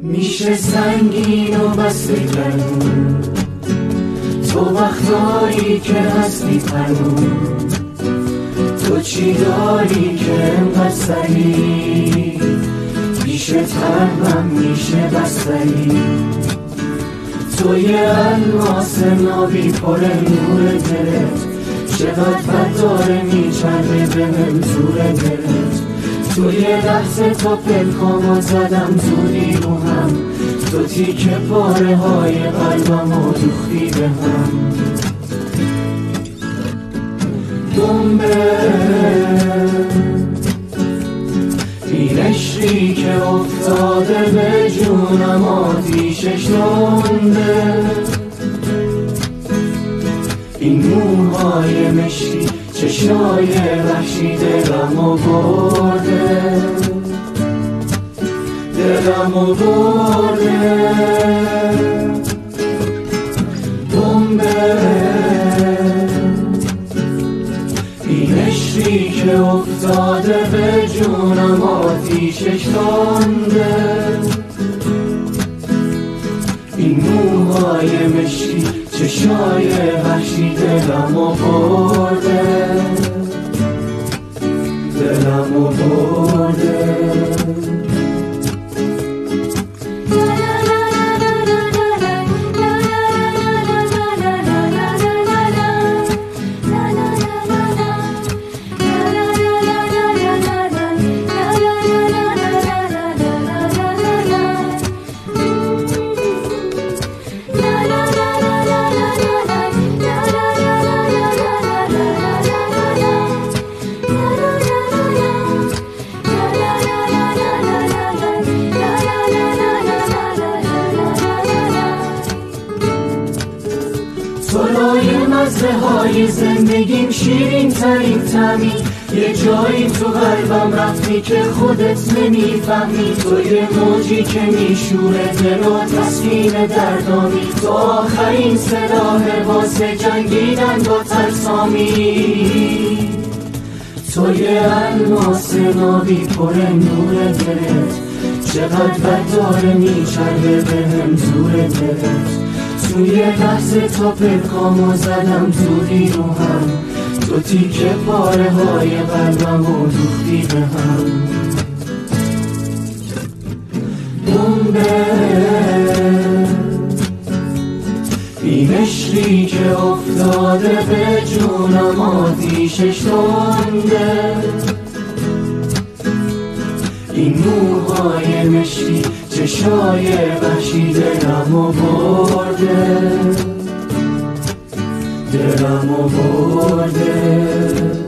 میشه سنگین و بسته گرمون، تو وقتایی که هستی تنون، تو چی داری که انقدر سریع پیشه ترمم میشه بستری. تو یه الماس نابی پر نور دلت، چقدر بد داره میچرده بهم زور دلت. تو یه لحظه تا پلکامو زدم زودی رو هم، تو تیکه پاره های قلبمو دوختی به هم. بمبه این عشقی که افتاده به جونم آتیشش نمونده، این موهای مشکی چشای وحشی دلمو برده، دلمو برده. بمبه این عشقی که افتاده به جونم آتیشش تانده، این موهای مشکی چشای وحشی دلمو برده، دلمو برده. سرای مزه های زندگیم شیرین ترین طعمی، یه جایی تو قلبم رفتی که خودت نمیفهمی. تو یه موجی که میشوره دل و تسکین دردامی، تو آخرین سلاح واسه جنگیدن با ترسامی. تو یه الماس نابی پر نور دلت، چقدر بد داره میچرده بهم زور دلت. توی لحظه تا پلکامو زدم زودی رو هم، تو تیکه پاره های قلبمو دوختی به هم. بمبه این عشقی که افتاده به جونم آتیشش تانده، این موهای مشکی چشای وحشی دلمو برده، دلمو برده.